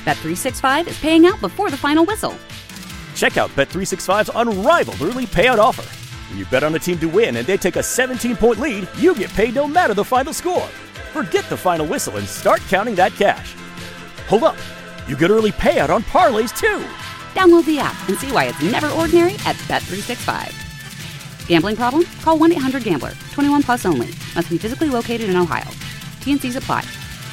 Bet365 is paying out before the final whistle. Check out Bet365's unrivaled early payout offer. When you bet on a team to win and they take a 17-point lead, you get paid no matter the final score. Forget the final whistle and start counting that cash. Hold up. You get early payout on parlays, too. Download the app and see why it's never ordinary at Bet365. Gambling problem? Call 1-800-GAMBLER. 21 plus only. Must be physically located in Ohio. T&Cs apply.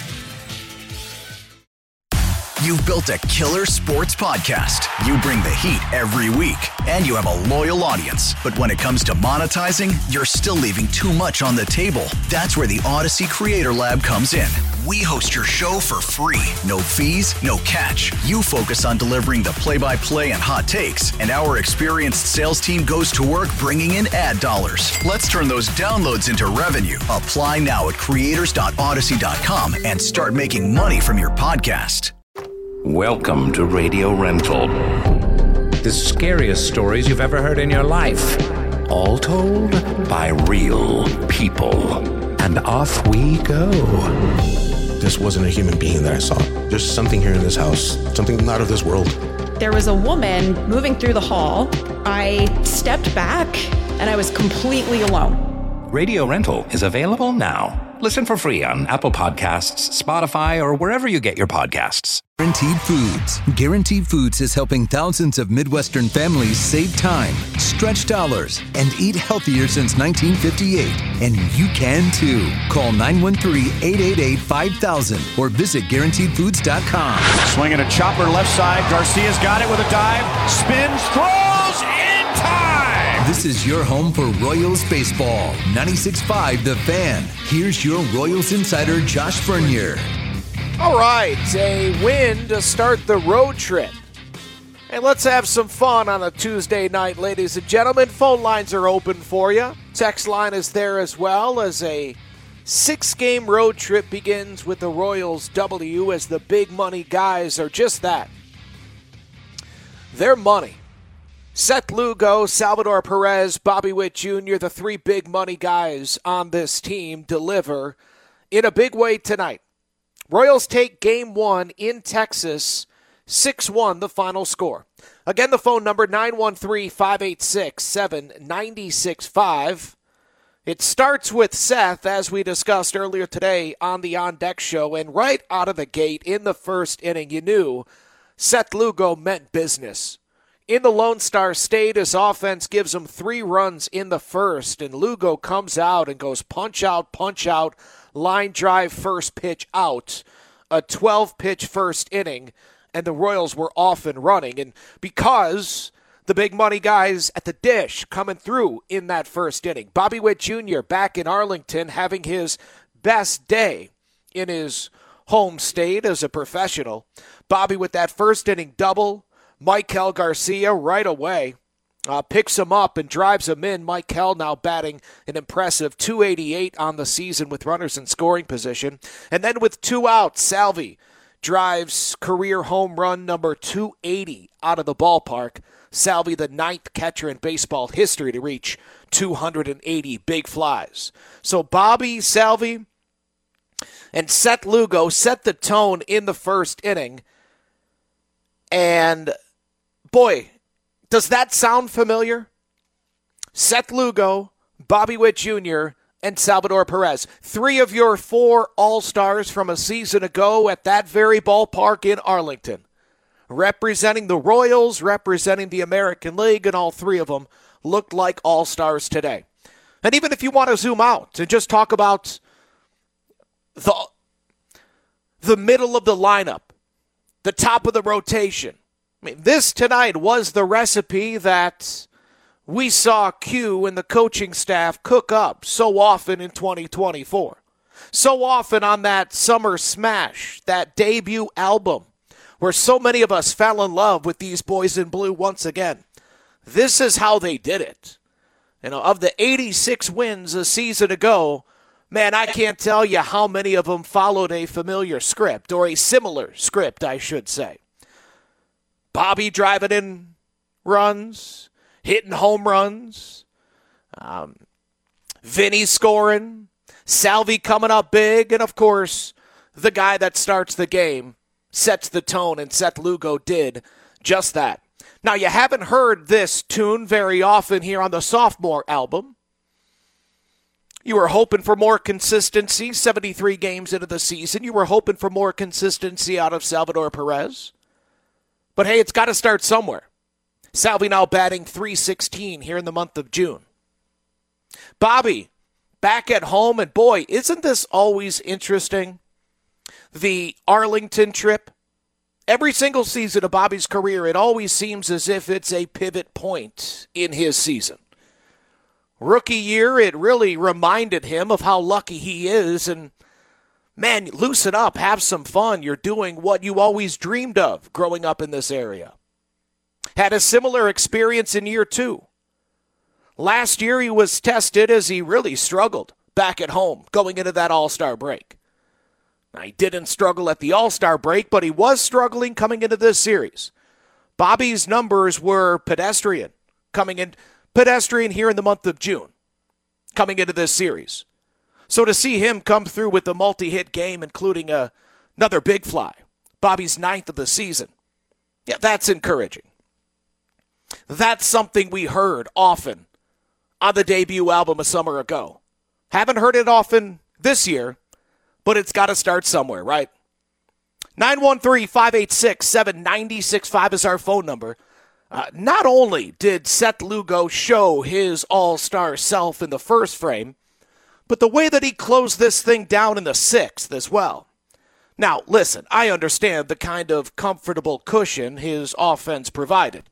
You've built a killer sports podcast. You bring the heat every week, and you have a loyal audience. But when it comes to monetizing, you're still leaving too much on the table. That's where the Odyssey Creator Lab comes in. We host your show for free. No fees, no catch. You focus on delivering the play-by-play and hot takes, and our experienced sales team goes to work bringing in ad dollars. Let's turn those downloads into revenue. Apply now at creators.odyssey.com and start making money from your podcast. Welcome to Radio Rental. The scariest stories you've ever heard in your life. All told by real people. And off we go. This wasn't a human being that I saw. There's something here in this house, something not of this world. There was a woman moving through the hall. I stepped back and I was completely alone. Radio Rental is available now. Listen for free on Apple Podcasts, Spotify, or wherever you get your podcasts. Guaranteed Foods. Guaranteed Foods is helping thousands of Midwestern families save time, stretch dollars, and eat healthier since 1958. And you can too. Call 913-888-5000 or visit GuaranteedFoods.com. Swinging a chopper left side. Garcia's got it with a dive. Spins, throws, in time! This is your home for Royals baseball. 96.5 The Fan. Here's your Royals insider, Josh Vernier. All right, a win to start the road trip. And let's have some fun on a Tuesday night, ladies and gentlemen. Phone lines are open for you. Text line is there as well, as a 6-game road trip begins with the Royals W, as the big money guys are just that. They're money. Seth Lugo, Salvador Perez, Bobby Witt Jr., the 3 big money guys on this team, deliver in a big way tonight. Royals take Game 1 in Texas, 6-1 the final score. Again, the phone number, 913-586-7965. It starts with Seth, as we discussed earlier today on the On Deck show, and right out of the gate in the first inning, you knew Seth Lugo meant business. In the Lone Star State, his offense gives him 3 runs in the first, and Lugo comes out and goes punch out, line drive, first pitch out, a 12-pitch first inning, and the Royals were off and running. And because the big money guys at the dish coming through in that first inning, Bobby Witt Jr. back in Arlington having his best day in his home state as a professional. Bobby with that first inning double, Maikel Garcia right away picks him up and drives him in. Maikel now batting an impressive .288 on the season with runners in scoring position. And then with 2 outs, Salvi drives career home run number 280 out of the ballpark. Salvi, the 9th catcher in baseball history to reach 280 big flies. So Bobby, Salvi, and Seth Lugo set the tone in the first inning. And boy, does that sound familiar? Seth Lugo, Bobby Witt Jr., and Salvador Perez. 3 of your 4 All-Stars from a season ago at that very ballpark in Arlington. Representing the Royals, representing the American League, and all 3 of them looked like All-Stars today. And even if you want to zoom out and just talk about the middle of the lineup, the top of the rotation, I mean, this tonight was the recipe that we saw Q and the coaching staff cook up so often in 2024. So often on that Summer Smash, that debut album, where so many of us fell in love with these boys in blue once again. This is how they did it. You know, of the 86 wins a season ago, man, I can't tell you how many of them followed a familiar script, or a similar script, I should say. Bobby driving in runs, hitting home runs, Vinny scoring, Salvi coming up big, and of course, the guy that starts the game sets the tone, and Seth Lugo did just that. Now, you haven't heard this tune very often here on the sophomore album. You were hoping for more consistency 73 games into the season. You were hoping for more consistency out of Salvador Perez. But hey, it's got to start somewhere. Salvi now batting .316 here in the month of June. Bobby, back at home, and boy, isn't this always interesting? The Arlington trip. Every single season of Bobby's career, it always seems as if it's a pivot point in his season. Rookie year, it really reminded him of how lucky he is, and man, loosen up, have some fun. You're doing what you always dreamed of growing up in this area. Had a similar experience in year 2. Last year, he was tested as he really struggled back at home going into that All-Star break. Now, he didn't struggle at the All-Star break, but he was struggling coming into this series. Bobby's numbers were pedestrian here in the month of June, coming into this series. So to see him come through with a multi-hit game, including another big fly, Bobby's 9th of the season, yeah, that's encouraging. That's something we heard often on the debut album a summer ago. Haven't heard it often this year, but it's got to start somewhere, right? 913-586-7965 is our phone number. Not only did Seth Lugo show his all-star self in the first frame, but the way that he closed this thing down in the 6th as well. Now, listen, I understand the kind of comfortable cushion his offense provided.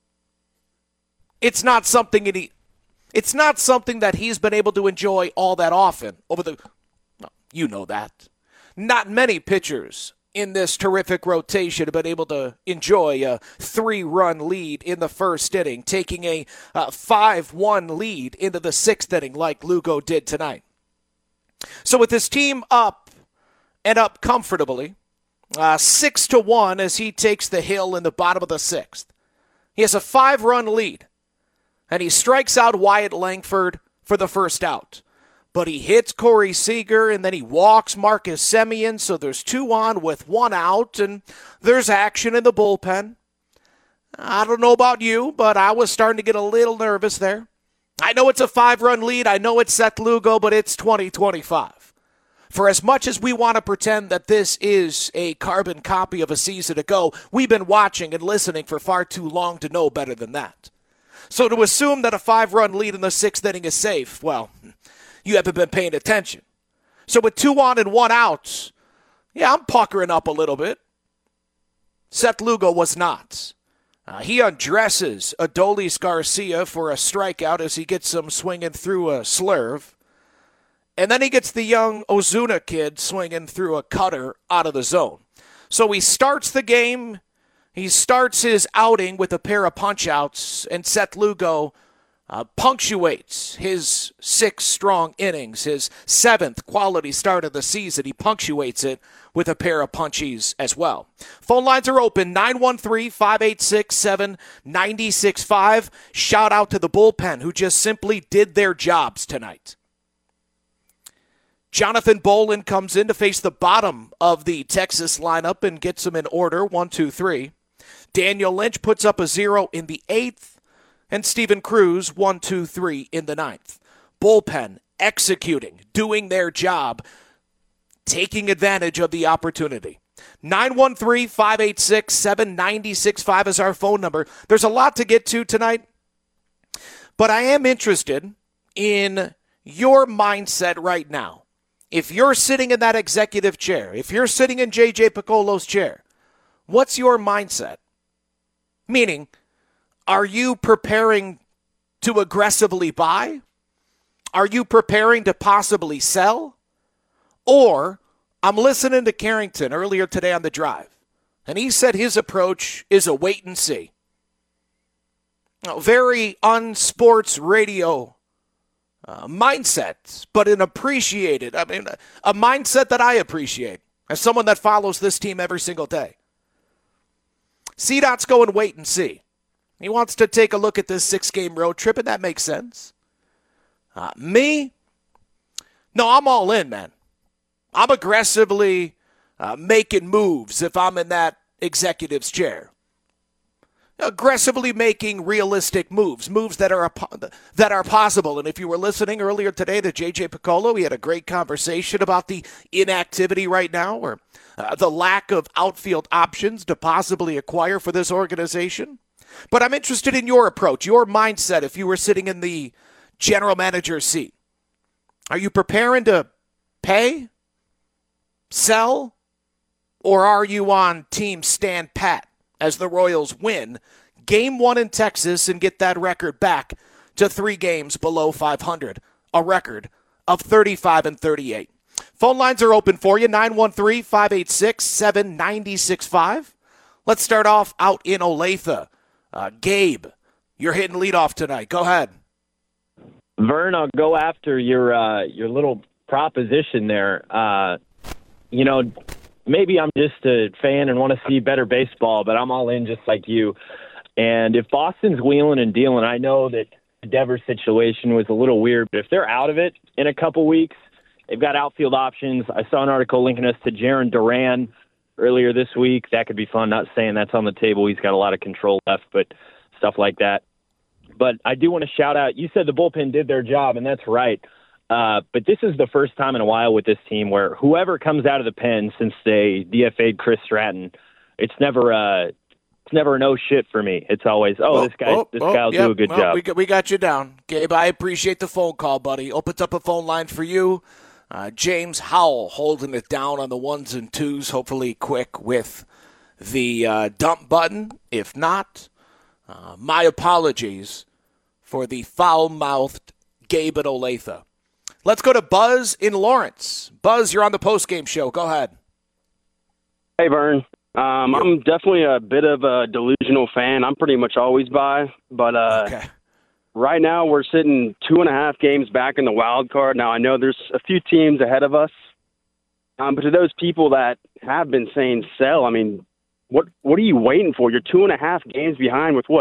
It's not something that he's been able to enjoy all that often you know that. Not many pitchers in this terrific rotation have been able to enjoy a 3-run lead in the first inning, taking a 5-1 lead into the 6th inning like Lugo did tonight. So with his team up and up comfortably, 6-1 as he takes the hill in the bottom of the 6th. He has a 5-run lead, and he strikes out Wyatt Langford for the first out. But he hits Corey Seager, and then he walks Marcus Semien, so there's 2 on with 1 out, and there's action in the bullpen. I don't know about you, but I was starting to get a little nervous there. I know it's a 5-run lead. I know it's Seth Lugo, but it's 2025. For as much as we want to pretend that this is a carbon copy of a season ago, we've been watching and listening for far too long to know better than that. So to assume that a 5-run lead in the 6th inning is safe, well, you haven't been paying attention. So with 2 on and 1 out, yeah, I'm puckering up a little bit. Seth Lugo was not. He undresses Adolis Garcia for a strikeout as he gets him swinging through a slurve. And then he gets the young Ozuna kid swinging through a cutter out of the zone. So he starts the game. He starts his outing with a pair of punch-outs, and Seth Lugo punctuates his 6 strong innings, his 7th quality start of the season. He punctuates it with a pair of punchies as well. Phone lines are open, 913-586-7965. Shout out to the bullpen who just simply did their jobs tonight. Jonathan Bolin comes in to face the bottom of the Texas lineup and gets them in order, 1, 2, 3. Daniel Lynch puts up a 0 in the 8th. And Steven Cruz, 1, 2, 3 in the 9th. Bullpen executing, doing their job, taking advantage of the opportunity. 913-586-7965 is our phone number. There's a lot to get to tonight, but I am interested in your mindset right now. If you're sitting in that executive chair, if you're sitting in J.J. Piccolo's chair, what's your mindset? Meaning, are you preparing to aggressively buy? Are you preparing to possibly sell? Or, I'm listening to Carrington earlier today on the drive, and he said his approach is a wait and see. Very unsports radio mindset, but an appreciated, a mindset that I appreciate as someone that follows this team every single day. CDOT's going wait and see. He wants to take a look at this 6-game road trip, and that makes sense. Me? No, I'm all in, man. I'm aggressively making moves if I'm in that executive's chair. Aggressively making realistic moves that are possible. And if you were listening earlier today to J.J. Piccolo, he had a great conversation about the inactivity right now, or the lack of outfield options to possibly acquire for this organization. But I'm interested in your approach, your mindset if you were sitting in the general manager's seat. Are you preparing to pay, sell, or are you on team stand pat as the Royals win Game 1 in Texas and get that record back to 3 games below 500, a record of 35-38? Phone lines are open for you, 913-586-7965. Let's start off out in Olathe. Gabe, you're hitting leadoff tonight. Go ahead. Vern, I'll go after your little proposition there. Maybe I'm just a fan and want to see better baseball, but I'm all in just like you. And if Boston's wheeling and dealing, I know that the Devers situation was a little weird, but if they're out of it in a couple weeks, they've got outfield options. I saw an article linking us to Jarren Duran earlier this week. That could be fun. Not saying that's on the table. He's got a lot of control left, but stuff like that. But I do want to shout out, you said the bullpen did their job, and that's right. But this is the first time in a while with this team where whoever comes out of the pen since they DFA'd Chris Stratton, it's never a no shit for me. It's always, this guy'll do a good job. We got you down, Gabe. I appreciate the phone call, buddy. Opens up a phone line for you. James Howell holding it down on the 1s and 2s, hopefully quick with the dump button. If not, my apologies for the foul-mouthed Gabe at Olathe. Let's go to Buzz in Lawrence. Buzz, you're on the postgame show. Go ahead. Hey, Vern. I'm definitely a bit of a delusional fan. I'm pretty much always by. But right now we're sitting 2.5 games back in the wild card. Now, I know there's a few teams ahead of us. But to those people that have been saying sell, I mean, what are you waiting for? You're 2.5 games behind with,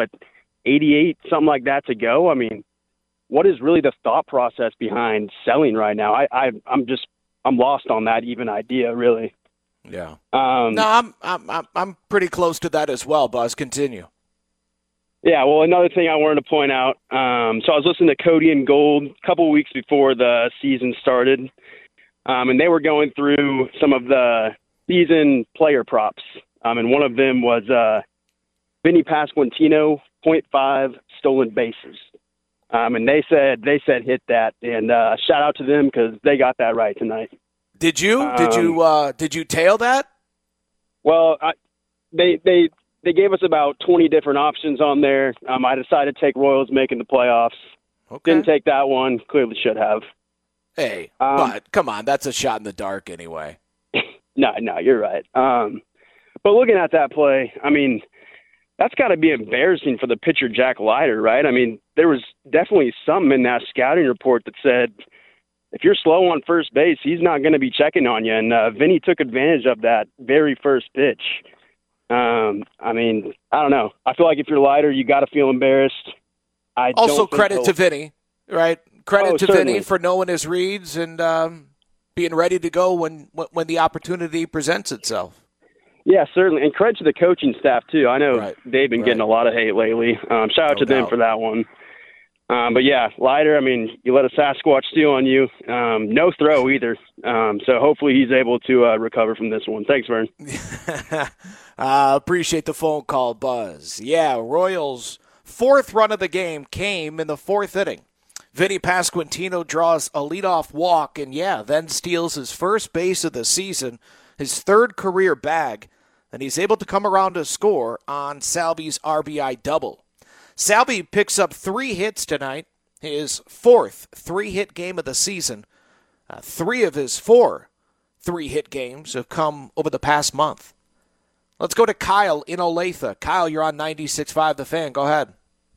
88, something like that to go? I mean, what is really the thought process behind selling right now? I'm lost on that even idea, really. Yeah. No, I'm pretty close to that as well, Buzz. Continue. Yeah. Well, another thing I wanted to point out. So I was listening to Cody and Gold a couple of weeks before the season started, and they were going through some of the season player props. And one of them was Vinny Pasquantino, 0.5 stolen bases. And they said hit that, and shout out to them because they got that right tonight. Did you? Did you tail that? Well, they gave us about 20 different options on there. I decided to take Royals making the playoffs. Okay. Didn't take that one. Clearly should have. Hey, but come on, that's a shot in the dark anyway. No, you're right. But looking at that play, I mean, that's got to be embarrassing for the pitcher, Jack Leiter, right? I mean, there was definitely something in that scouting report that said if you're slow on first base, he's not going to be checking on you. And Vinny took advantage of that very first pitch. I mean, I don't know. I feel like if you're Leiter, you got to feel embarrassed. Also, credit to Vinny, right? Credit to certainly. Vinny for knowing his reads and being ready to go when the opportunity presents itself. Yeah, certainly. And credit to the coaching staff, too. I know they've been getting a lot of hate lately. Shout out to them for that one. But, yeah, Leiter, I mean, you let a Sasquatch steal on you. No throw either. So hopefully he's able to recover from this one. Thanks, Vern. Appreciate the phone call, Buzz. Yeah, Royals' fourth run of the game came in the fourth inning. Vinny Pasquantino draws a leadoff walk and, then steals his first base of the season, his third career bag, and he's able to come around to score on Salvi's RBI double. Salvi picks up 3 hits tonight, his fourth 3-hit game of the season. 3 of his 4 3-hit games have come over the past month. Let's go to Kyle in Olathe. Kyle, you're on 96.5 The Fan. Go ahead.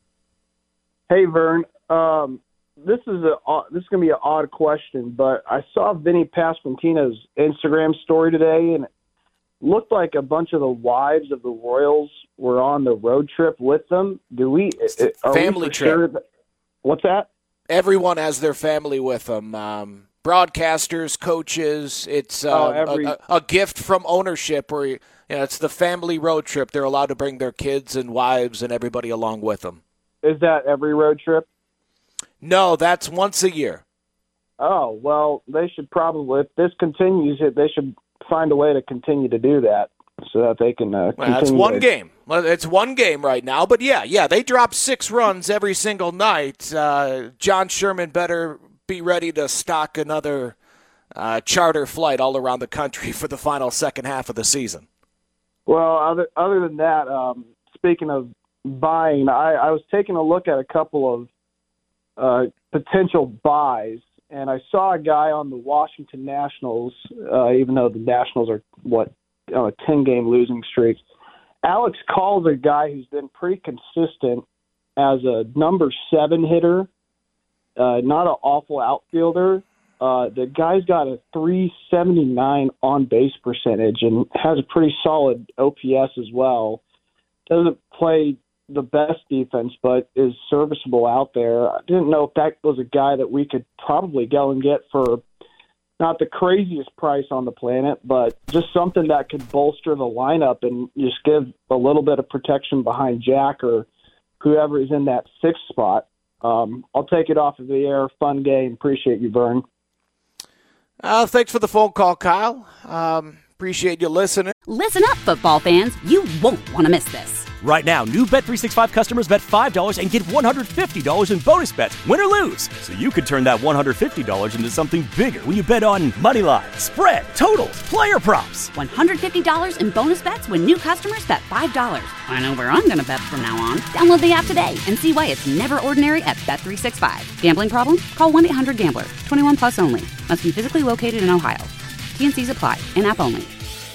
Hey, Vern. This is going to be an odd question, but I saw Vinny Pasquantino's Instagram story today, and it looked like a bunch of the wives of the Royals were on the road trip with them. Family trip. What's that? Everyone has their family with them. broadcasters, coaches. It's a gift from ownership where it's the family road trip. They're allowed to bring their kids and wives and everybody along with them. Is that every road trip? No, that's once a year. Oh, well, they should probably, if this continues, they should find a way to continue to do that so that they can continue. That's one game. Well, it's one game right now. But, yeah, they drop 6 runs every single night. John Sherman better be ready to stock another charter flight all around the country for the final second half of the season. Well, other than that, speaking of buying, I was taking a look at a couple of potential buys, and I saw a guy on the Washington Nationals, even though the Nationals are, a 10-game losing streak. Alex Call's a guy who's been pretty consistent as a number 7 hitter, not an awful outfielder. The guy's got a .379 on-base percentage and has a pretty solid OPS as well. Doesn't play the best defense, but is serviceable out there. I didn't know if that was a guy that we could probably go and get for not the craziest price on the planet, but just something that could bolster the lineup and just give a little bit of protection behind Jack or whoever is in that 6th spot. I'll take it off of the air. Fun game. Appreciate you, Vern. Thanks for the phone call, Kyle. Appreciate you listening. Listen up, football fans. You won't want to miss this. Right now, new Bet365 customers bet $5 and get $150 in bonus bets, win or lose. So you could turn that $150 into something bigger when you bet on money line, spread, totals, player props. $150 in bonus bets when new customers bet $5. I know where I'm going to bet from now on. Download the app today and see why it's never ordinary at Bet365. Gambling problem? Call 1-800-GAMBLER. 21 plus only. Must be physically located in Ohio. T&Cs apply. In-app only.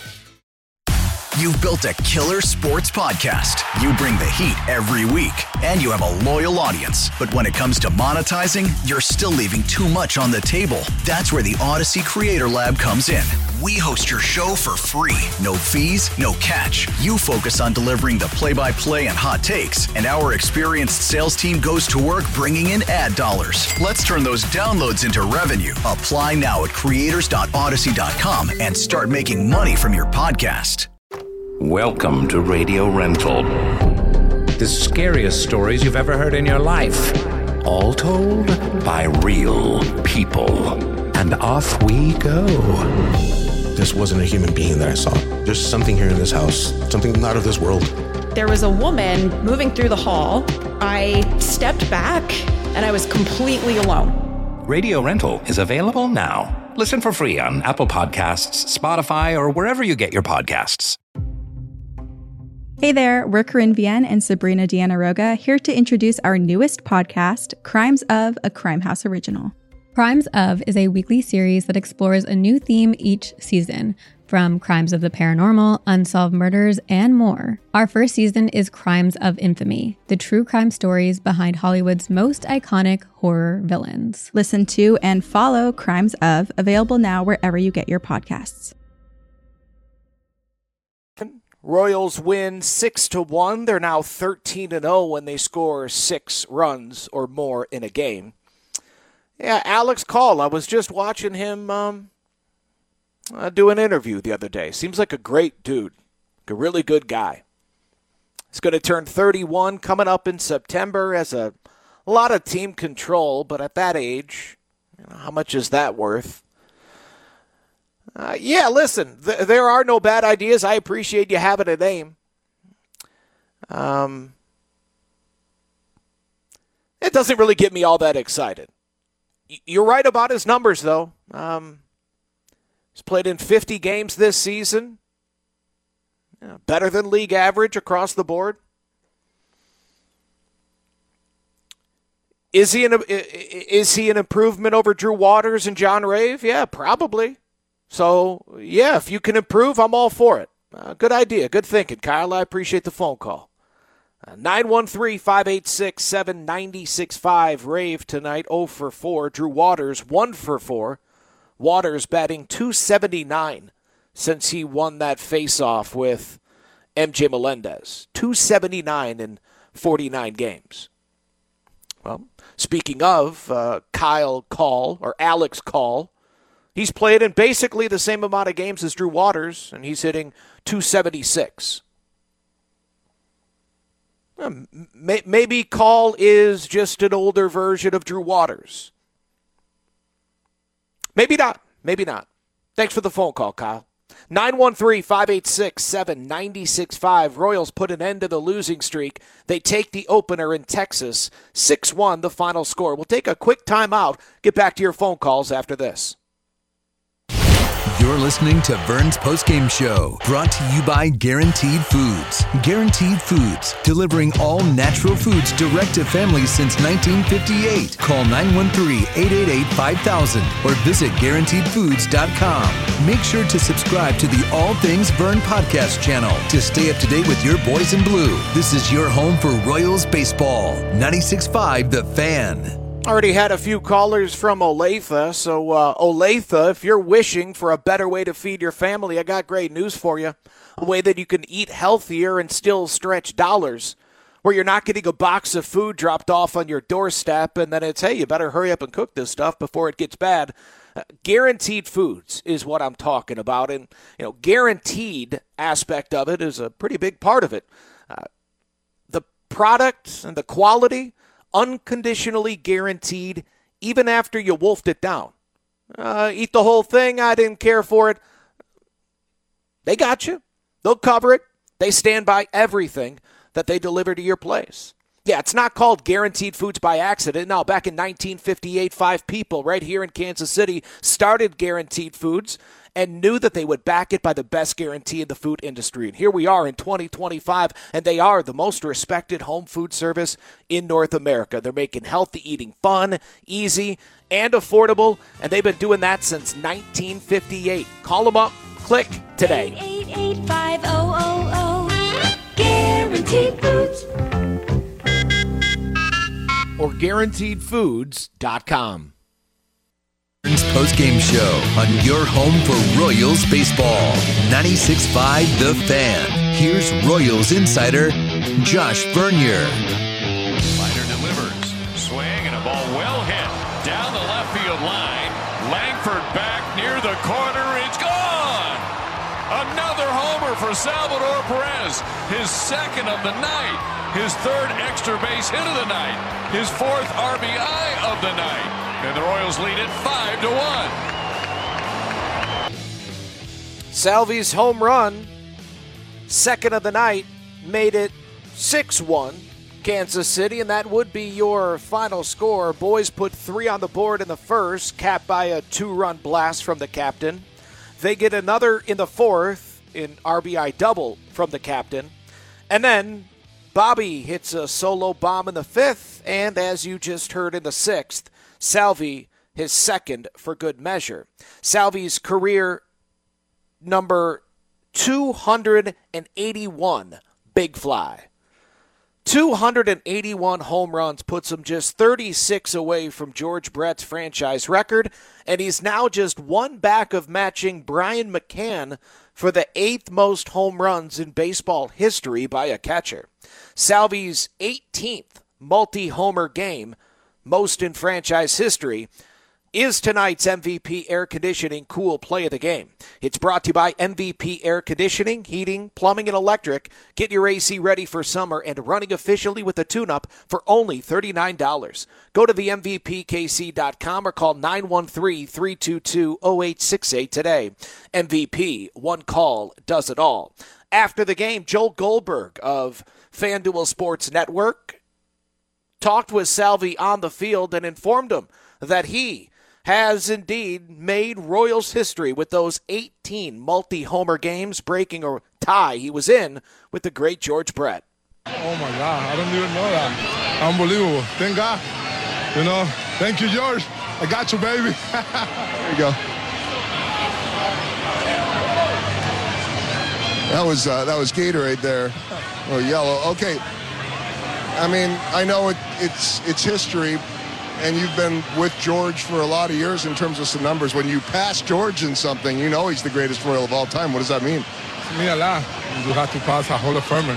You've built a killer sports podcast. You bring the heat every week, and you have a loyal audience. But when it comes to monetizing, you're still leaving too much on the table. That's where the Odyssey Creator Lab comes in. We host your show for free. No fees, no catch. You focus on delivering the play-by-play and hot takes, and our experienced sales team goes to work bringing in ad dollars. Let's turn those downloads into revenue. Apply now at creators.odyssey.com and start making money from your podcast. Welcome to Radio Rental. The scariest stories you've ever heard in your life. All told by real people. And off we go. This wasn't a human being that I saw. There's something here in this house, something not of this world. There was a woman moving through the hall. I stepped back, and I was completely alone. Radio Rental is available now. Listen for free on Apple Podcasts, Spotify, or wherever you get your podcasts. Hey there, we're Corinne Vienne and Sabrina Diana-Roga here to introduce our newest podcast, Crimes of, a Crime House original. Crimes of is a weekly series that explores a new theme each season, from crimes of the paranormal, unsolved murders, and more. Our first season is Crimes of Infamy, the true crime stories behind Hollywood's most iconic horror villains. Listen to and follow Crimes of, available now wherever you get your podcasts. Royals win 6-1. They're now 13-0 when they score 6 runs or more in a game. Yeah, Alex Call, I was just watching him do an interview the other day. Seems like a great dude, a really good guy. He's going to turn 31 coming up in September. Has a lot of team control, but at that age, how much is that worth? Listen, there are no bad ideas. I appreciate you having a name. It doesn't really get me all that excited. You're right about his numbers, though. He's played in 50 games this season. Better than league average across the board. Is he an improvement over Drew Waters and John Rave? Yeah, probably. So, yeah, if you can improve, I'm all for it. Good idea. Good thinking, Kyle. I appreciate the phone call. 913-586-7965. Rave tonight, 0 for 4. Drew Waters, 1 for 4. Waters batting .279 since he won that face-off with MJ Melendez. .279 in 49 games. Well, speaking of Kyle Call, or Alex Call, He's played in basically the same amount of games as Drew Waters, and he's hitting .276. Maybe Call is just an older version of Drew Waters. Maybe not. Maybe not. Thanks for the phone call, Kyle. 913-586-7965. Royals put an end to the losing streak. They take the opener in Texas. 6-1, the final score. We'll take a quick timeout. Get back to your phone calls after this. You're listening to Vern's Postgame Show, brought to you by Guaranteed Foods. Guaranteed Foods, delivering all natural foods direct to families since 1958. Call 913-888-5000 or visit GuaranteedFoods.com. Make sure to subscribe to the All Things Vern podcast channel to stay up to date with your boys in blue. This is your home for Royals baseball. 96.5 The Fan. Already had a few callers from Olathe, so Olathe, if you're wishing for a better way to feed your family, I got great news for you. A way that you can eat healthier and still stretch dollars, where you're not getting a box of food dropped off on your doorstep and then it's, hey, you better hurry up and cook this stuff before it gets bad. Guaranteed Foods is what I'm talking about, and guaranteed aspect of it is a pretty big part of it. The product and the quality, unconditionally guaranteed, even after you wolfed it down. Eat the whole thing, I didn't care for it. They got you. They'll cover it. They stand by everything that they deliver to your place. Yeah, it's not called Guaranteed Foods by accident. No, back in 1958, 5 people right here in Kansas City started Guaranteed Foods and knew that they would back it by the best guarantee in the food industry. And here we are in 2025, and they are the most respected home food service in North America. They're making healthy eating fun, easy, and affordable, and they've been doing that since 1958. Call them up. Click today. 888-5000. Guaranteed Foods. Or GuaranteedFoods.com. Postgame Show on your home for Royals baseball. 96.5 The Fan. Here's Royals insider Josh Vernier. Leiter delivers. Swing and a ball well hit. Down the left field line. Langford back near the corner. It's gone! Another homer for Salvador Perez. His second of the night. His third extra base hit of the night. His fourth RBI of the night. And the Royals lead it 5-1. Salvi's home run, second of the night, made it 6-1 Kansas City, and that would be your final score. Boys put 3 on the board in the first, capped by a 2-run blast from the captain. They get another in the fourth, in RBI double from the captain. And then Bobby hits a solo bomb in the fifth, and as you just heard in the sixth, Salvi, his second for good measure. Salvi's career number 281 big fly. 281 home runs puts him just 36 away from George Brett's franchise record, and he's now just one back of matching Brian McCann for the 8th most home runs in baseball history by a catcher. Salvi's 18th multi-homer game, most in franchise history, is tonight's MVP Air Conditioning Cool Play of the Game. It's brought to you by MVP Air Conditioning, Heating, Plumbing, and Electric. Get your AC ready for summer and running efficiently with a tune-up for only $39. Go to the MVPKC.com or call 913-322-0868 today. MVP, one call does it all. After the game, Joel Goldberg of FanDuel Sports Network talked with Salvi on the field and informed him that he has indeed made Royals history with those 18 multi-homer games, breaking a tie he was in with the great George Brett. Oh, my God. I don't even know that. Unbelievable. Thank God. Thank you, George. I got you, baby. There you go. That was Gatorade there. Oh, yellow. Okay. I mean, I know it's history, and you've been with George for a lot of years in terms of some numbers. When you pass George in something, you know he's the greatest Royal of all time. What does that mean? It means a lot. You have to pass a Hall of Famer,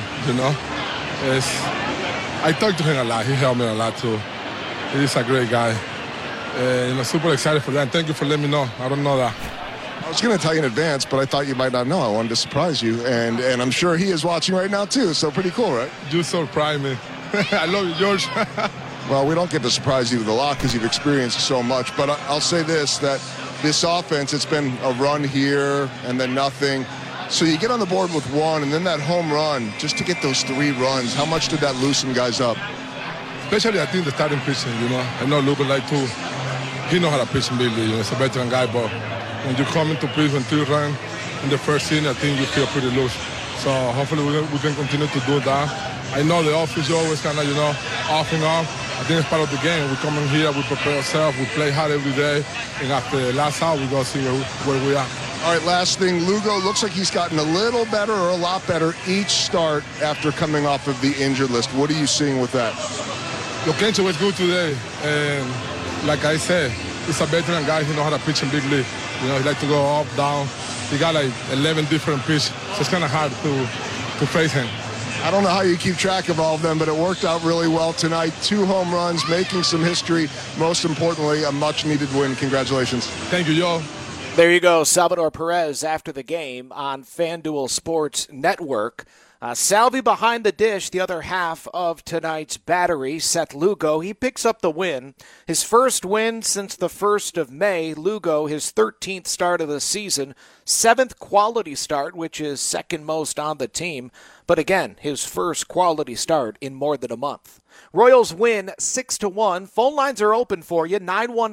I talk to him a lot. He helped me a lot, too. He's a great guy. super excited for that. Thank you for letting me know. I don't know that. I was going to tell you in advance, but I thought you might not know. I wanted to surprise you, and I'm sure he is watching right now too, so pretty cool, right? You surprised me. I love you, George. Well, we don't get to surprise you with a lot because you've experienced so much, but I'll say this, that this offense, it's been a run here and then nothing. So you get on the board with one, and then that home run, just to get those 3 runs, how much did that loosen guys up? Especially, I think, the starting pitching, I know Lugo like too. He knows how to pitch in big league. He's a veteran guy, but when you come into pitch and 3 runs in the first inning, I think you feel pretty loose. So hopefully we can continue to do that. I know the offense is always kind of, off and on. I think it's part of the game. We come in here, we prepare ourselves, we play hard every day, and after the last out, we go see where we are. All right, last thing, Lugo looks like he's gotten a little better or a lot better each start after coming off of the injured list. What are you seeing with that? Kencho was good today, and like I said, he's a veteran guy. He knows how to pitch in big league. He likes to go up, down. He got like 11 different pitches, so it's kind of hard to face him. I don't know how you keep track of all of them, but it worked out really well tonight. 2 home runs, making some history. Most importantly, a much-needed win. Congratulations. Thank you, Joe. There you go, Salvador Perez after the game on FanDuel Sports Network. Salvi behind the dish, the other half of tonight's battery. Seth Lugo, he picks up the win. His first win since the 1st of May. Lugo, his 13th start of the season. 7th quality start, which is second most on the team. But again, his first quality start in more than a month. Royals win 6-1. Phone lines are open for you.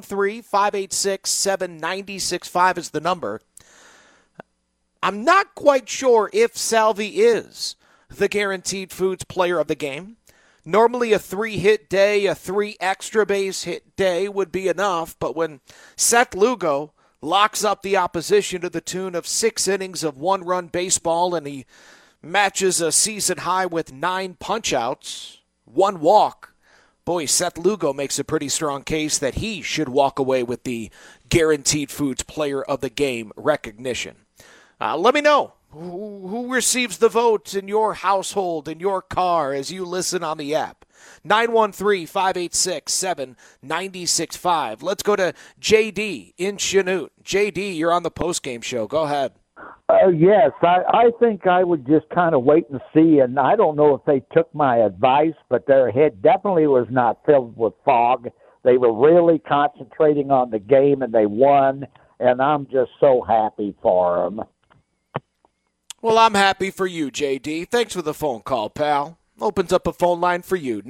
913-586-7965 is the number. I'm not quite sure if Salvi is the Guaranteed Foods player of the game. Normally a 3-hit day, a 3 extra base hit day would be enough, but when Seth Lugo locks up the opposition to the tune of 6 innings of 1-run baseball and he matches a season high with 9 punch-outs, 1 walk, boy, Seth Lugo makes a pretty strong case that he should walk away with the Guaranteed Foods player of the game recognition. Let me know who receives the vote in your household, in your car, as you listen on the app. 913-586-7965. Let's go to JD in Chanute. JD, you're on the postgame show. Go ahead. Yes, I think I would just kind of wait and see, and I don't know if they took my advice, but their head definitely was not filled with fog. They were really concentrating on the game, and they won, and I'm just so happy for them. Well, I'm happy for you, JD. Thanks for the phone call, pal. Opens up a phone line for you,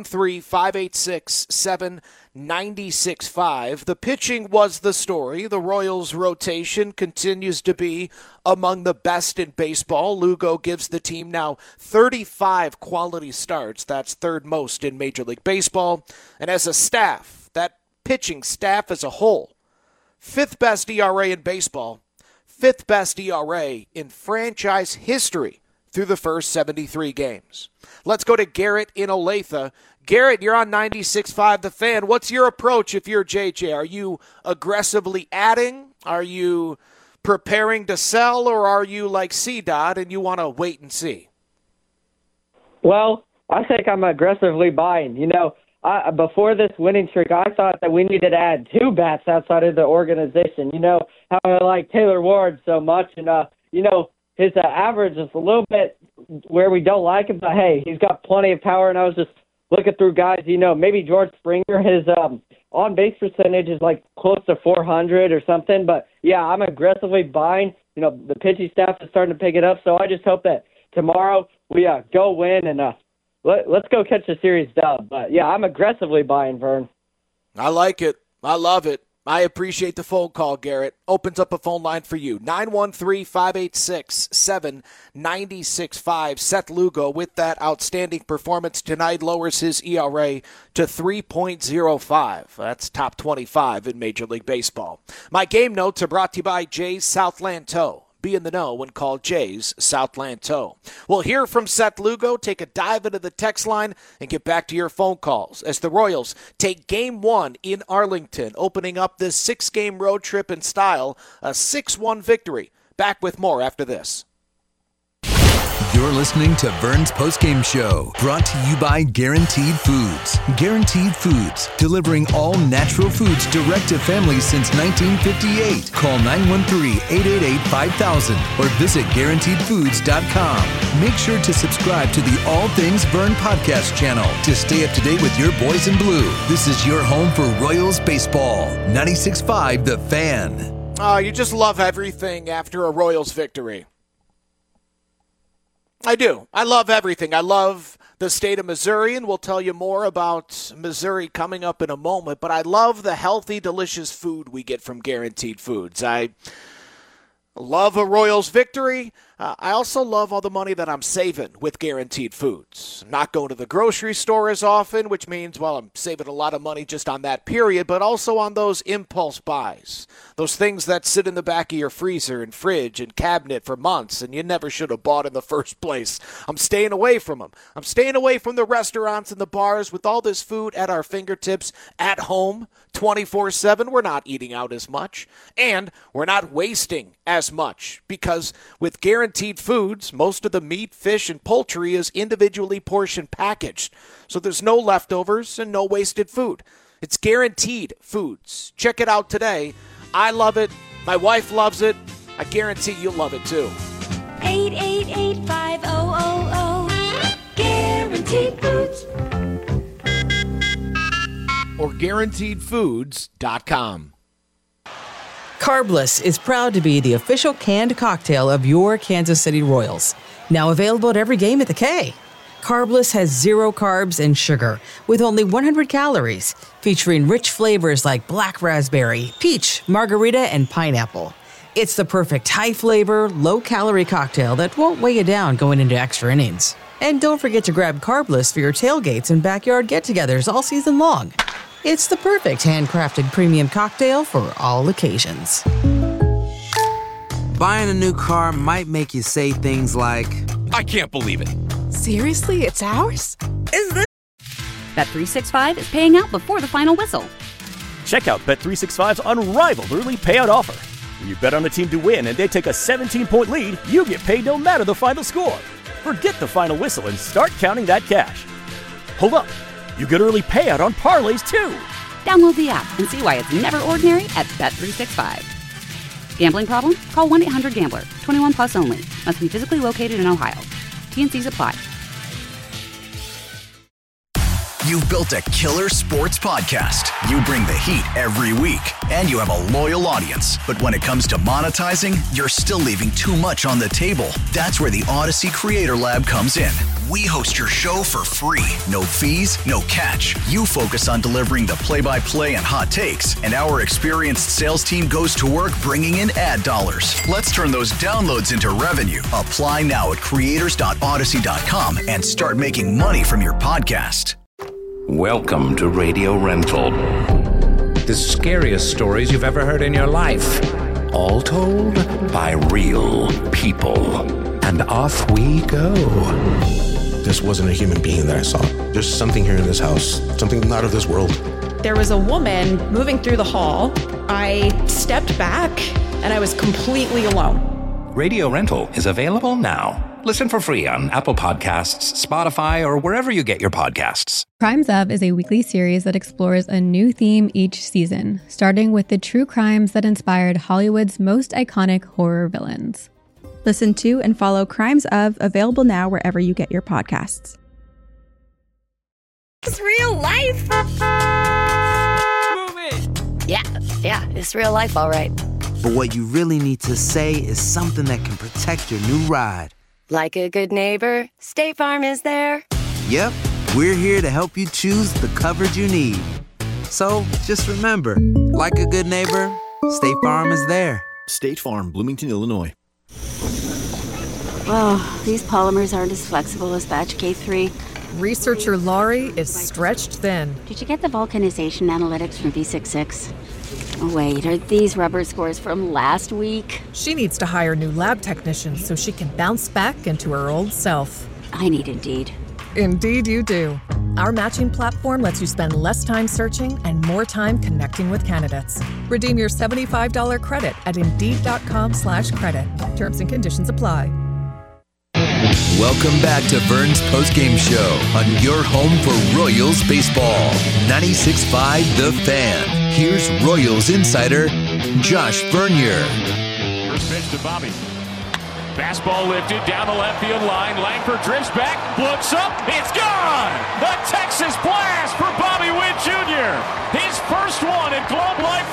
913-586-7965. The pitching was the story. The Royals' rotation continues to be among the best in baseball. Lugo gives the team now 35 quality starts. That's third most in Major League Baseball. And as a staff, that pitching staff as a whole, 5th best ERA in baseball, 5th best ERA in franchise history through the first 73 games. Let's go to Garrett in Olathe. Garrett, you're on 96.5 The Fan. What's your approach if you're JJ? Are you aggressively adding? Are you preparing to sell? Or are you like C-Dot and you want to wait and see? Well, I think I'm aggressively buying. Before this winning streak, I thought that we needed to add 2 bats outside of the organization. You know how I like Taylor Ward so much, and his average is a little bit where we don't like him, but hey, he's got plenty of power. And I was just looking through guys. Maybe George Springer, his on base percentage is like close to 400 or something. But yeah, I'm aggressively buying. The pitching staff is starting to pick it up, so I just hope that tomorrow we go win and. Let's go catch a series dub. But, yeah, I'm aggressively buying, Vern. I like it. I love it. I appreciate the phone call, Garrett. Opens up a phone line for you. 913-586-7965. Seth Lugo, with that outstanding performance tonight, lowers his ERA to 3.05. That's top 25 in Major League Baseball. My game notes are brought to you by Jay's Southland Tow. Be in the know when called Jay's Southland Tow. We'll hear from Seth Lugo, take a dive into the text line, and get back to your phone calls as the Royals take Game 1 in Arlington, opening up this 6-game road trip in style, a 6-1 victory. Back with more after this. You're listening to Vern's Postgame Show, brought to you by Guaranteed Foods. Guaranteed Foods, delivering all natural foods direct to families since 1958. Call 913-888-5000 or visit GuaranteedFoods.com. Make sure to subscribe to the All Things Vern podcast channel to stay up to date with your boys in blue. This is your home for Royals baseball. 96.5 The Fan. You just love everything after a Royals victory. I do. I love everything. I love the state of Missouri, and we'll tell you more about Missouri coming up in a moment. But I love the healthy, delicious food we get from Guaranteed Foods. I love a Royals victory. I also love all the money that I'm saving with Guaranteed Foods. I'm not going to the grocery store as often, which means, well, I'm saving a lot of money just on that period, but also on those impulse buys. Those things that sit in the back of your freezer and fridge and cabinet for months and you never should have bought in the first place. I'm staying away from them. I'm staying away from the restaurants and the bars with all this food at our fingertips at home 24/7. We're not eating out as much, and we're not wasting as much because with Guaranteed Foods, most of the meat, fish, and poultry is individually portion packaged, so there's no leftovers and no wasted food. It's Guaranteed Foods. Check it out today. I love it. My wife loves it. I guarantee you'll love it too. 888-5000. Guaranteed Foods. Or GuaranteedFoods.com. Carbless is proud to be the official canned cocktail of your Kansas City Royals. Now available at every game at the K. Carbless has 0 carbs and sugar, with only 100 calories, featuring rich flavors like black raspberry, peach, margarita, and pineapple. It's the perfect high-flavor, low-calorie cocktail that won't weigh you down going into extra innings. And don't forget to grab Carbless for your tailgates and backyard get-togethers all season long. It's the perfect handcrafted premium cocktail for all occasions. Buying a new car might make you say things like, I can't believe it. Seriously, it's ours? Is this? Bet365 is paying out before the final whistle. Check out Bet365's unrivaled early payout offer. When you bet on a team to win and they take a 17-point lead, you get paid no matter the final score. Forget the final whistle and start counting that cash. Hold up. You get early payout on parlays, too. Download the app and see why it's never ordinary at Bet365. Gambling problem? Call 1-800-GAMBLER. 21 plus only. Must be physically located in Ohio. T&Cs apply. You've built a killer sports podcast. You bring the heat every week, and you have a loyal audience. But when it comes to monetizing, you're still leaving too much on the table. That's where the Odyssey Creator Lab comes in. We host your show for free. No fees, no catch. You focus on delivering the play-by-play and hot takes, and our experienced sales team goes to work bringing in ad dollars. Let's turn those downloads into revenue. Apply now at creators.odyssey.com and start making money from your podcast. Welcome to Radio Rental. The scariest stories you've ever heard in your life. All told by real people. And off we go. This wasn't a human being that I saw. There's something here in this house, something not of this world. There was a woman moving through the hall. I stepped back, and I was completely alone. Radio Rental is available now. Listen for free on Apple Podcasts, Spotify, or wherever you get your podcasts. Crimes Of is a weekly series that explores a new theme each season, starting with the true crimes that inspired Hollywood's most iconic horror villains. Listen to and follow Crimes Of, available now wherever you get your podcasts. It's real life. Move it. Yeah, it's real life, all right. but what you really need to say is something that can protect your new ride. Like a good neighbor, State Farm is there. Yep, we're here to help you choose the coverage you need. So just remember, like a good neighbor, State Farm is there. State Farm, Bloomington, Illinois. Oh, these polymers aren't as flexible as batch K3. Researcher Laurie is stretched thin. Did you get the vulcanization analytics from V66? Oh, wait, are these rubber scores from last week? She needs to hire new lab technicians so she can bounce back into her old self. I need Indeed. Indeed you do. Our matching platform lets you spend less time searching and more time connecting with candidates. Redeem your $75 credit at Indeed.com/credit. Terms and conditions apply. Welcome back to Vern's postgame show on your home for Royals baseball. 96.5 The Fan. Here's Royals insider Josh Vernier. First pitch to Bobby. Fastball lifted down the left field line. Langford drifts back, looks up, it's gone! A Texas blast for Bobby Witt Jr. His first one at Globe Life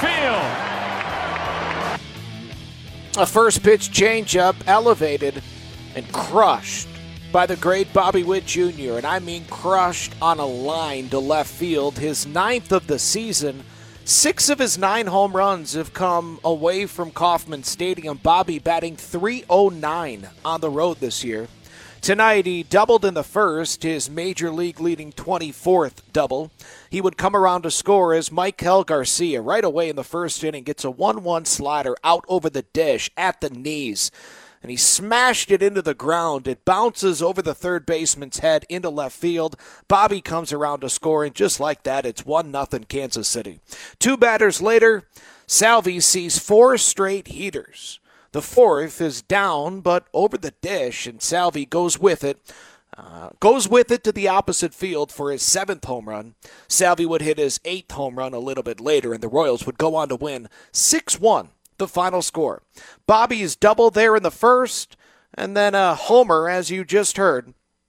Field. A first pitch changeup elevated and crushed by the great Bobby Witt Jr., and I mean crushed on a line to left field. His 9th of the season. 6 of his 9 home runs have come away from Kauffman Stadium. Bobby batting .309 on the road this year. Tonight he doubled in the first, his major league leading 24th double. He would come around to score as Michael Garcia right away in the first inning gets a 1-1 slider out over the dish at the knees. And he smashed it into the ground. It bounces over the third baseman's head into left field. Bobby comes around to score, and just like that, it's 1-0 Kansas City. 2 batters later, Salvi sees 4 straight heaters. The 4th is down, but over the dish, and Salvi goes with it. To the opposite field for his 7th home run. Salvi would hit his 8th home run a little bit later, and the Royals would go on to win 6-1. The final score. Bobby's double there in the first, and then a homer, as you just heard.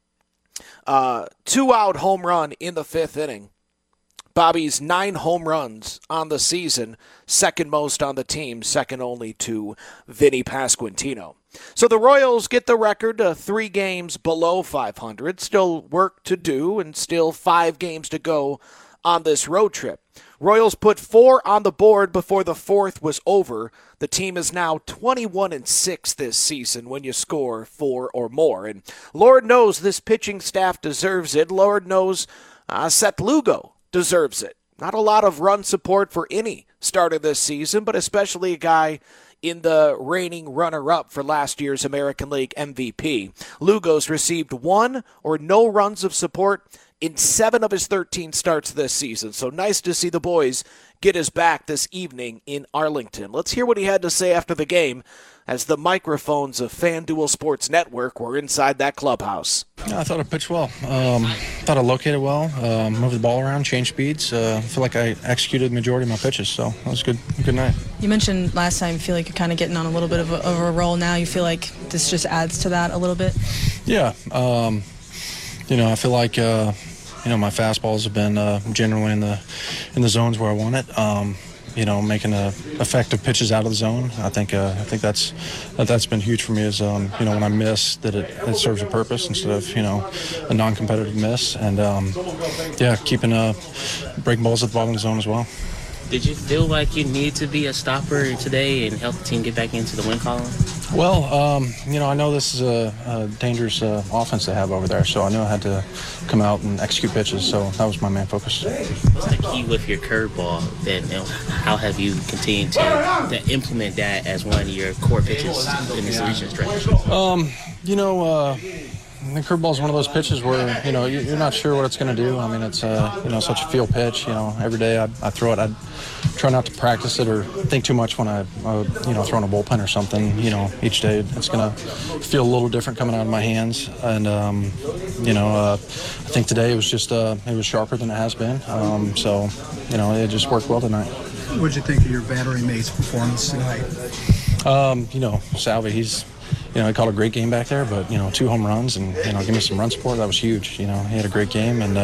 2-out home run in the 5th inning. Bobby's 9 home runs on the season, second most on the team, second only to Vinny Pasquantino. So the Royals get the record 3 games below 500. Still work to do and still 5 games to go on this road trip. Royals put 4 on the board before the 4th was over. The team is now 21-6 this season when you score 4 or more. And Lord knows this pitching staff deserves it. Lord knows Seth Lugo deserves it. Not a lot of run support for any starter this season, but especially a guy in the reigning runner-up for last year's American League MVP. Lugo's received 1 or no runs of support in 7 of his 13 starts this season. So nice to see the boys get his back this evening in Arlington. Let's hear what he had to say after the game as the microphones of FanDuel Sports Network were inside that clubhouse. Yeah, I thought I pitched well. Thought I located well, moved the ball around, changed speeds. I feel like I executed the majority of my pitches, so that was good. Good night. You mentioned last time you feel like you're kind of getting on a little bit of a roll now. You feel like this just adds to that a little bit? Yeah. I feel like my fastballs have been generally in the zones where I want it. Making effective pitches out of the zone. I think that's been huge for me. Is when I miss that it serves a purpose instead of a non-competitive miss, and keeping breaking balls at the bottom of the zone as well. Did you feel like you need to be a stopper today and help the team get back into the win column? Well, I know this is a dangerous offense they have over there, so I knew I had to come out and execute pitches, so that was my main focus. What's the key with your curveball? How have you continued to implement that as one of your core pitches in this recent stretch? The curveball is one of those pitches where, you're not sure what it's going to do. I mean, it's, such a field pitch. Every day I throw it. I try not to practice it or think too much when I throw in a bullpen or something. Each day it's going to feel a little different coming out of my hands. And, I think today it was just, it was sharper than it has been. It just worked well tonight. What did you think of your battery mate's performance tonight? Salvi, he called a great game back there, but, 2 home runs and, give me some run support. That was huge. He had a great game, and,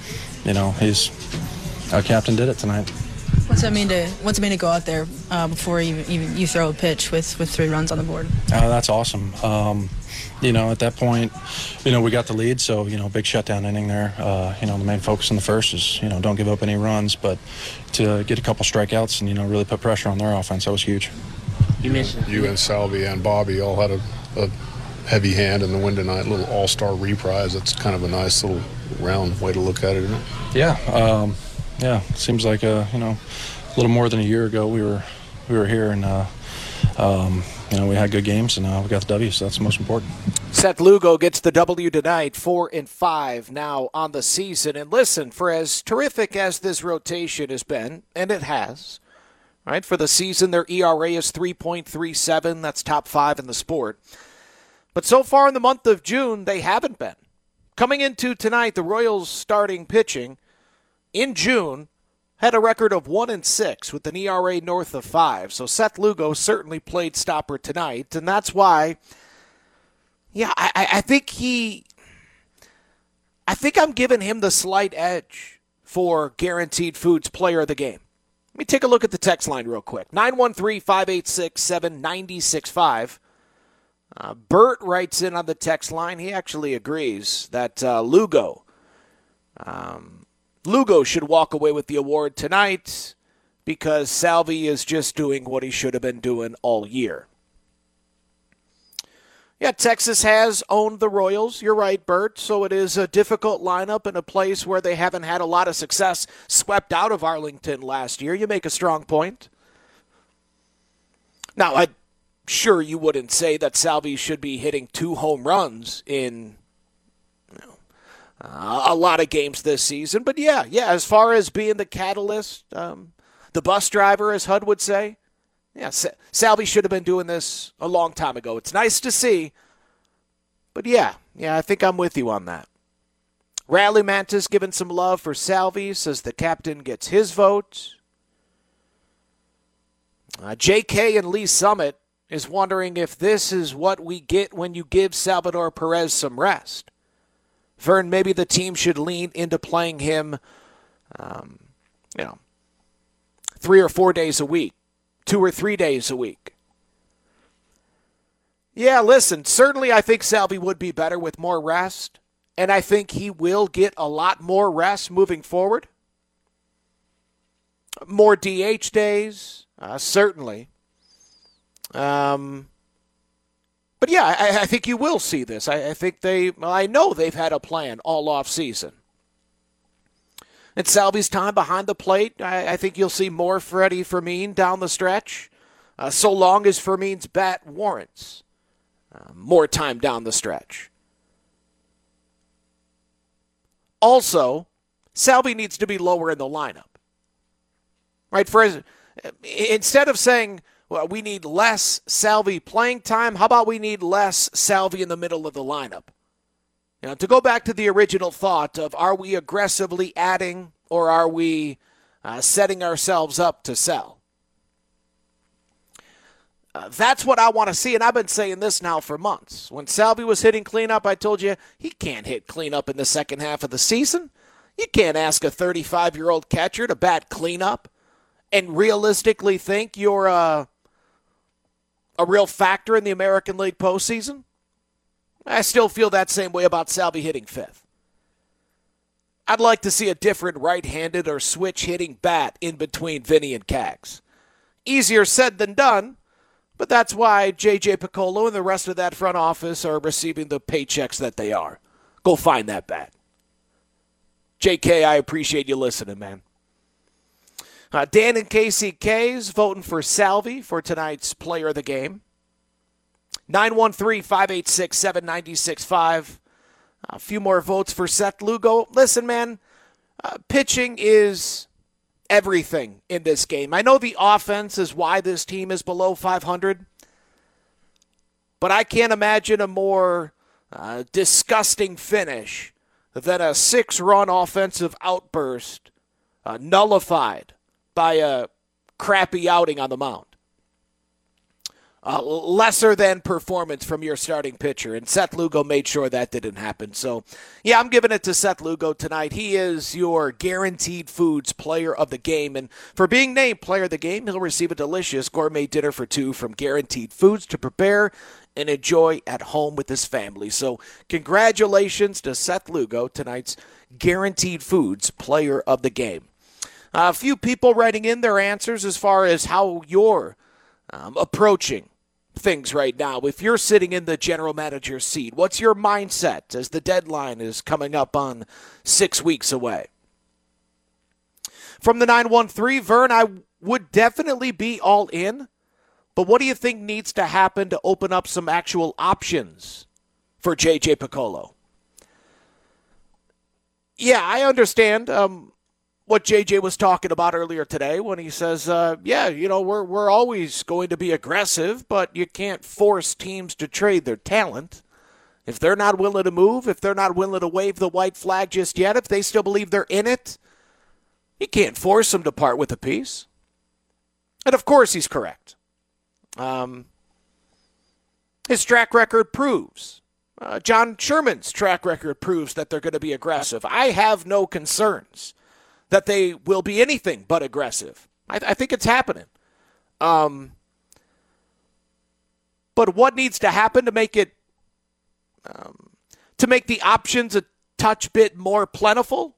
our captain did it tonight. What's it mean to go out there before you throw a pitch with 3 runs on the board? That's awesome. At that point, we got the lead, so, big shutdown inning there. The main focus in the first is, don't give up any runs, but to get a couple strikeouts and, really put pressure on their offense, that was huge. You mentioned you and Salvi and Bobby all had a heavy hand in the win tonight, a little all-star reprise. That's kind of a nice little round way to look at it, isn't it? Yeah. It seems like a little more than a year ago we were here and we had good games and we got the W, so that's the most important. Seth Lugo gets the W tonight, 4-5 now on the season. And listen, for as terrific as this rotation has been, and it has, right? For the season, their ERA is 3.37. That's top 5 in the sport. But so far in the month of June, they haven't been. Coming into tonight, the Royals starting pitching in June had a record of 1-6 with an ERA north of 5. So Seth Lugo certainly played stopper tonight, and that's why, I think I'm giving him the slight edge for Guaranteed Foods Player of the Game. Let me take a look at the text line real quick. 913-586-7965. Bert writes in on the text line. He actually agrees that Lugo should walk away with the award tonight because Salvi is just doing what he should have been doing all year. Yeah, Texas has owned the Royals. You're right, Bert. So it is a difficult lineup in a place where they haven't had a lot of success, swept out of Arlington last year. You make a strong point. Now, I'm sure you wouldn't say that Salvi should be hitting 2 home runs in a lot of games this season. But yeah, as far as being the catalyst, the bus driver, as HUD would say, yeah, Salvi should have been doing this a long time ago. It's nice to see, but yeah, I think I'm with you on that. Rally Mantis giving some love for Salvi, says the captain gets his vote. JK and Lee Summit is wondering if this is what we get when you give Salvador Perez some rest. Vern, maybe the team should lean into playing him, 3 or 4 days a week. 2 or 3 days a week. Yeah, listen, certainly I think Salvi would be better with more rest, and I think he will get a lot more rest moving forward. More DH days, certainly. But yeah, I think you will see this. I know they've had a plan all off season. It's Salvi's time behind the plate. I think you'll see more Freddie Fermin down the stretch, so long as Fermin's bat warrants more time down the stretch. Also, Salvi needs to be lower in the lineup. Right? Instead of saying, well, we need less Salvi playing time, how about we need less Salvi in the middle of the lineup? To go back to the original thought of, are we aggressively adding or are we setting ourselves up to sell? That's what I want to see, and I've been saying this now for months. When Salvi was hitting cleanup, I told you he can't hit cleanup in the second half of the season. You can't ask a 35-year-old catcher to bat cleanup and realistically think you're a real factor in the American League postseason. I still feel that same way about Salvi hitting fifth. I'd like to see a different right-handed or switch-hitting bat in between Vinny and Cags. Easier said than done, but that's why J.J. Piccolo and the rest of that front office are receiving the paychecks that they are. Go find that bat. J.K., I appreciate you listening, man. Dan and KCK's voting for Salvi for tonight's player of the game. 913-586-7965. A few more votes for Seth Lugo. Listen, man, pitching is everything in this game. I know the offense is why this team is below 500, but I can't imagine a more disgusting finish than a 6-run offensive outburst nullified by a crappy outing on the mound. Lesser than performance from your starting pitcher, and Seth Lugo made sure that didn't happen. So, yeah, I'm giving it to Seth Lugo tonight. He is your Guaranteed Foods Player of the Game, and for being named Player of the Game, he'll receive a delicious gourmet dinner for two from Guaranteed Foods to prepare and enjoy at home with his family. So, congratulations to Seth Lugo, tonight's Guaranteed Foods Player of the Game. A few people writing in their answers as far as how you're approaching things right now. If you're sitting in the general manager's seat, what's your mindset as the deadline is coming up on 6 weeks away? From the 913, Vern, I would definitely be all in, but what do you think needs to happen to open up some actual options for J.J. Piccolo? Yeah, I understand what JJ was talking about earlier today when he says, we're always going to be aggressive, but you can't force teams to trade their talent. If they're not willing to move, if they're not willing to wave the white flag just yet, if they still believe they're in it, you can't force them to part with a piece. And of course he's correct. His track record proves. John Sherman's track record proves that they're going to be aggressive. I have no concerns that they will be anything but aggressive. I think it's happening. But what needs to happen to make it, to make the options a touch bit more plentiful?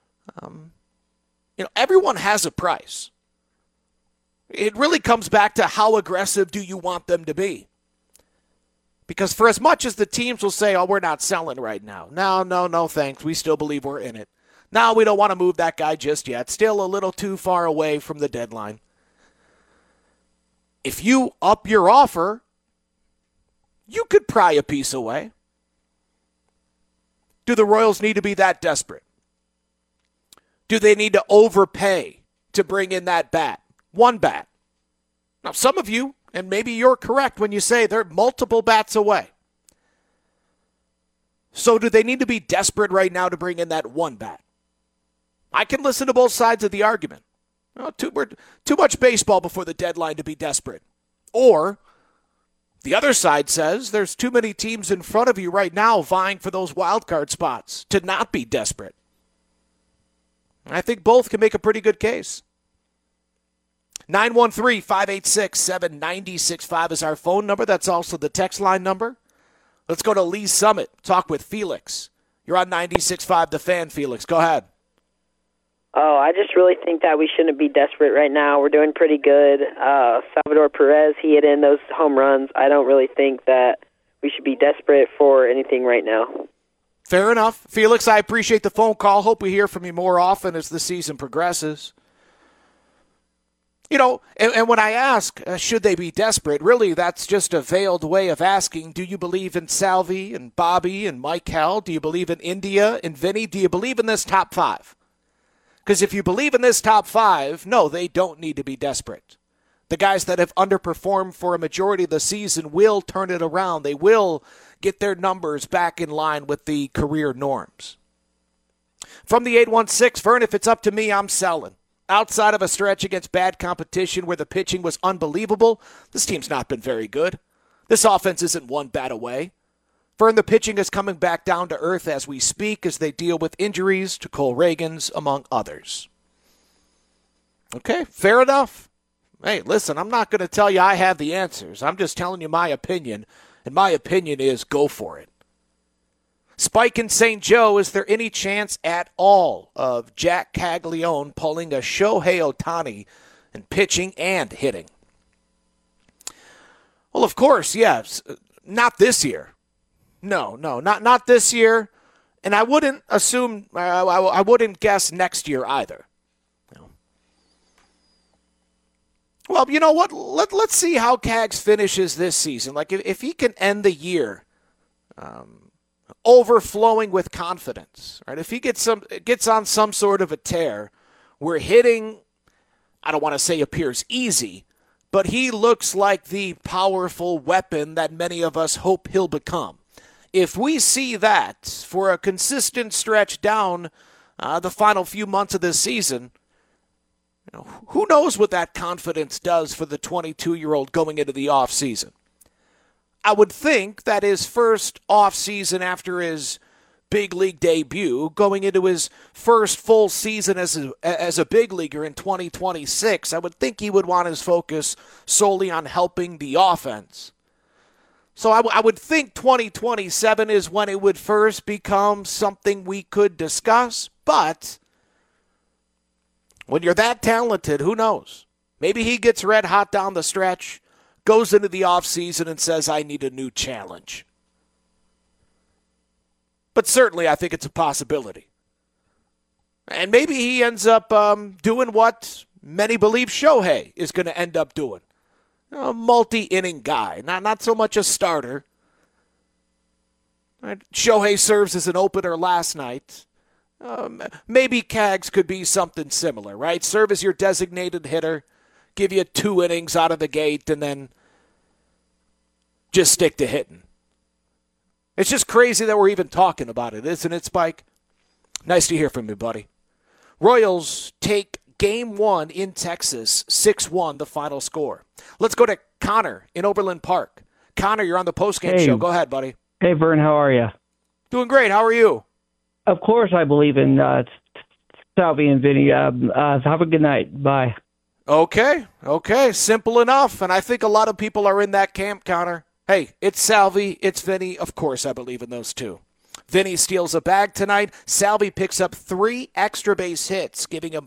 Everyone has a price. It really comes back to how aggressive do you want them to be? Because for as much as the teams will say, oh, we're not selling right now. No, thanks. We still believe we're in it. No, we don't want to move that guy just yet. Still a little too far away from the deadline. If you up your offer, you could pry a piece away. Do the Royals need to be that desperate? Do they need to overpay to bring in that bat? One bat. Now, some of you, and maybe you're correct when you say they're multiple bats away. So do they need to be desperate right now to bring in that one bat? I can listen to both sides of the argument. Too much baseball before the deadline to be desperate. Or the other side says there's too many teams in front of you right now vying for those wild card spots to not be desperate. I think both can make a pretty good case. 913-586-7965 is our phone number. That's also the text line number. Let's go to Lee's Summit. Talk with Felix. You're on 96.5 The Fan, Felix. Go ahead. Oh, I just really think that we shouldn't be desperate right now. We're doing pretty good. Salvador Perez, he hit in those home runs. I don't really think that we should be desperate for anything right now. Fair enough. Felix, I appreciate the phone call. Hope we hear from you more often as the season progresses. And when I ask, should they be desperate, really that's just a veiled way of asking, do you believe in Salvi and Bobby and Maikel? Do you believe in India and Vinny? Do you believe in this top five? Because if you believe in this top five, no, they don't need to be desperate. The guys that have underperformed for a majority of the season will turn it around. They will get their numbers back in line with the career norms. From the 816, Vern, if it's up to me, I'm selling. Outside of a stretch against bad competition where the pitching was unbelievable, this team's not been very good. This offense isn't one bat away. Vern, the pitching is coming back down to earth as we speak as they deal with injuries to Cole Reagans, among others. Okay, fair enough. Hey, listen, I'm not going to tell you I have the answers. I'm just telling you my opinion, and my opinion is go for it. Spike in St. Joe, is there any chance at all of Jack Caglione pulling a Shohei Ohtani in pitching and hitting? Well, of course, yes. Not this year. No, not this year. And I wouldn't assume, I wouldn't guess next year either. No. Well, you know what? Let's see how Cags finishes this season. Like, if he can end the year overflowing with confidence, right? If he gets on some sort of a tear where hitting, I don't want to say appears easy, but he looks like the powerful weapon that many of us hope he'll become. If we see that for a consistent stretch down the final few months of this season, who knows what that confidence does for the 22-year-old going into the offseason. I would think that his first offseason after his big league debut, going into his first full season as a big leaguer in 2026, I would think he would want his focus solely on helping the offense. So I would think 2027 is when it would first become something we could discuss. But when you're that talented, who knows? Maybe he gets red hot down the stretch, goes into the offseason and says, I need a new challenge. But certainly I think it's a possibility. And maybe he ends up doing what many believe Shohei is going to end up doing. A multi-inning guy, not so much a starter. Right. Shohei serves as an opener last night. Maybe Cags could be something similar, right? Serve as your designated hitter, give you 2 innings out of the gate, and then just stick to hitting. It's just crazy that we're even talking about it, isn't it, Spike? Nice to hear from you, buddy. Royals take Game 1 in Texas, 6-1, the final score. Let's go to Connor in Overland Park. Connor, you're on the postgame show. Go ahead, buddy. Hey, Vern, how are you? Doing great. How are you? Of course I believe in Salvi and Vinny. Have a good night. Bye. Okay. Simple enough. And I think a lot of people are in that camp, Connor. Hey, it's Salvi, it's Vinny. Of course I believe in those two. Vinny steals a bag tonight. Salvi picks up 3 extra base hits, giving him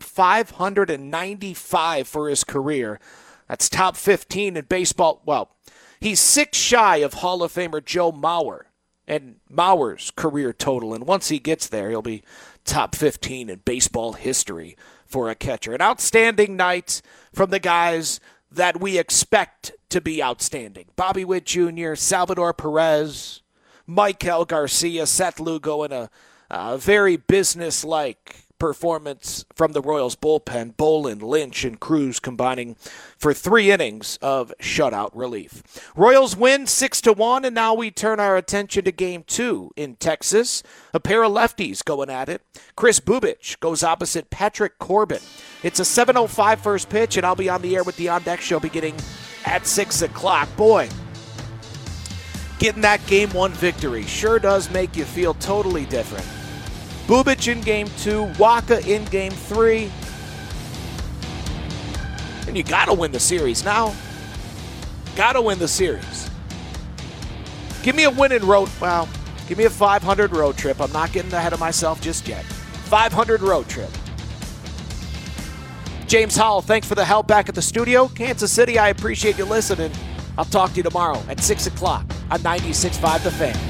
595 for his career. That's top 15 in baseball. Well, he's 6 shy of Hall of Famer Joe Mauer and Mauer's career total. And once he gets there, he'll be top 15 in baseball history for a catcher. An outstanding night from the guys that we expect to be outstanding. Bobby Witt Jr., Salvador Perez, Maikel Garcia, Seth Lugo, and a very business-like performance from the Royals bullpen. Bolin, Lynch, and Cruz combining for 3 innings of shutout relief. Royals win 6-1, and now we turn our attention to Game 2 in Texas. A pair of lefties going at it. Chris Bubich goes opposite Patrick Corbin. It's a 7:05 first pitch, and I'll be on the air with the On Deck Show beginning at 6 o'clock. Boy, getting that Game 1 victory sure does make you feel totally different. Bubich in Game 2, Waka in Game 3. And you got to win the series now. Got to win the series. Give me a winning road, well, give me a 500 road trip. I'm not getting ahead of myself just yet. 500 road trip. James Howell, thanks for the help back at the studio. Kansas City, I appreciate you listening. I'll talk to you tomorrow at 6 o'clock on 96.5 The Fan.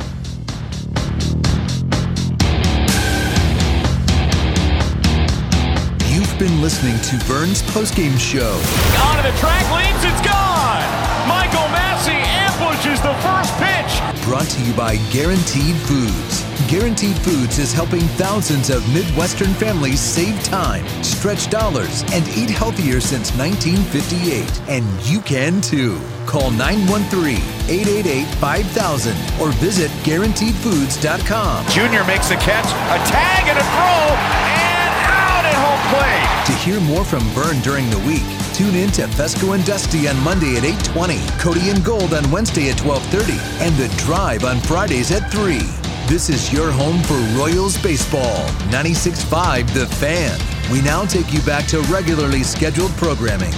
You've been listening to Vern's postgame show. On to the track, leaps, it's gone! Michael Massey ambushes the first pitch. Brought to you by Guaranteed Foods. Guaranteed Foods is helping thousands of Midwestern families save time, stretch dollars, and eat healthier since 1958. And you can too. Call 913-888-5000 or visit GuaranteedFoods.com. Junior makes the catch, a tag and a throw, and out at home plate. To hear more from Vern during the week, tune in to Fesco and Dusty on Monday at 8:20, Cody and Gold on Wednesday at 12:30, and The Drive on Fridays at 3. This is your home for Royals baseball. 96.5 The Fan. We now take you back to regularly scheduled programming.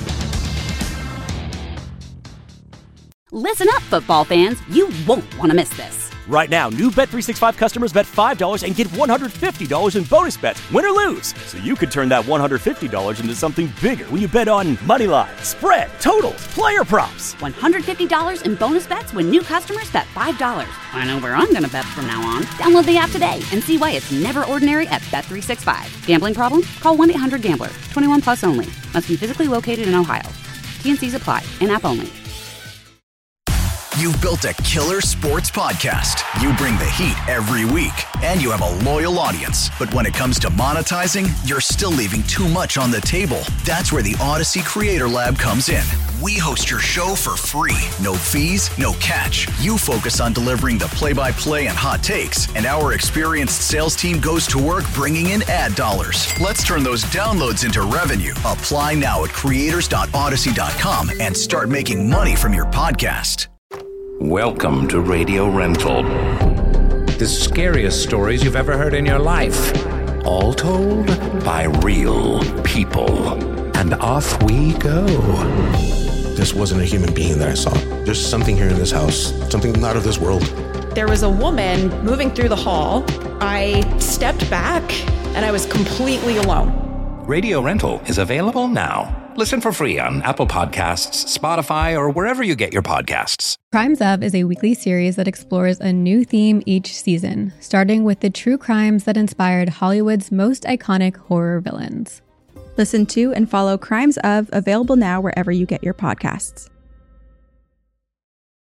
Listen up, football fans. You won't want to miss this. Right now, new Bet365 customers bet $5 and get $150 in bonus bets, win or lose. So you could turn that $150 into something bigger when you bet on money line, spread, totals, player props. $150 in bonus bets when new customers bet $5. I know where I'm going to bet from now on. Download the app today and see why it's never ordinary at Bet365. Gambling problem? Call 1-800-GAMBLER. 21 plus only. Must be physically located in Ohio. T&Cs apply. In-app only. You've built a killer sports podcast. You bring the heat every week, and you have a loyal audience. But when it comes to monetizing, you're still leaving too much on the table. That's where the Odyssey Creator Lab comes in. We host your show for free. No fees, no catch. You focus on delivering the play-by-play and hot takes, and our experienced sales team goes to work bringing in ad dollars. Let's turn those downloads into revenue. Apply now at creators.odyssey.com and start making money from your podcast. Welcome to Radio Rental. The scariest stories you've ever heard in your life. All told by real people. And off we go. This wasn't a human being that I saw. There's something here in this house, something not of this world. There was a woman moving through the hall. I stepped back and I was completely alone. Radio Rental is available now. Listen for free on Apple Podcasts, Spotify, or wherever you get your podcasts. Crimes Of is a weekly series that explores a new theme each season, starting with the true crimes that inspired Hollywood's most iconic horror villains. Listen to and follow Crimes Of, available now wherever you get your podcasts.